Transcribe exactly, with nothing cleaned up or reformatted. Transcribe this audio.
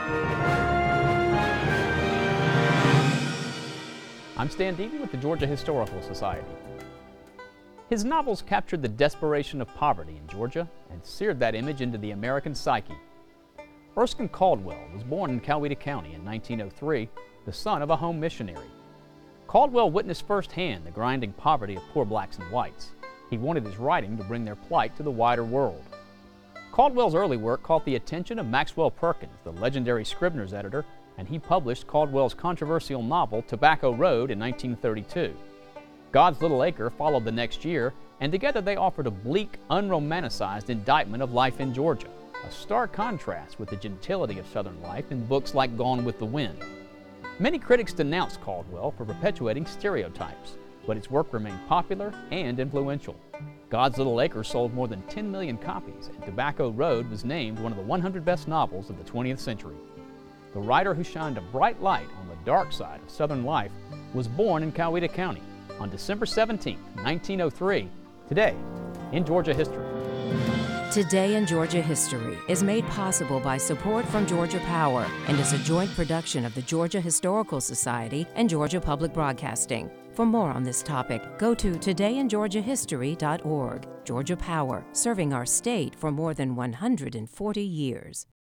I'm Stan Deavy with the Georgia Historical Society. His novels captured the desperation of poverty in Georgia and seared that image into the American psyche. Erskine Caldwell was born in Coweta County in nineteen oh three, the son of a home missionary. Caldwell witnessed firsthand the grinding poverty of poor blacks and whites. He wanted his writing to bring their plight to the wider world. Caldwell's early work caught the attention of Maxwell Perkins, the legendary Scribner's editor, and he published Caldwell's controversial novel Tobacco Road in nineteen thirty-two. God's Little Acre followed the next year, and together they offered a bleak, unromanticized indictment of life in Georgia, a stark contrast with the gentility of Southern life in books like Gone with the Wind. Many critics denounced Caldwell for perpetuating stereotypes, but its work remained popular and influential. God's Little Acre sold more than ten million copies, and Tobacco Road was named one of the one hundred best novels of the twentieth century. The writer who shined a bright light on the dark side of Southern life was born in Coweta County on December seventeenth, nineteen oh three, today in Georgia History. Today in Georgia History is made possible by support from Georgia Power and is a joint production of the Georgia Historical Society and Georgia Public Broadcasting. For more on this topic, go to today in georgia history dot org. Georgia Power, serving our state for more than one hundred forty years.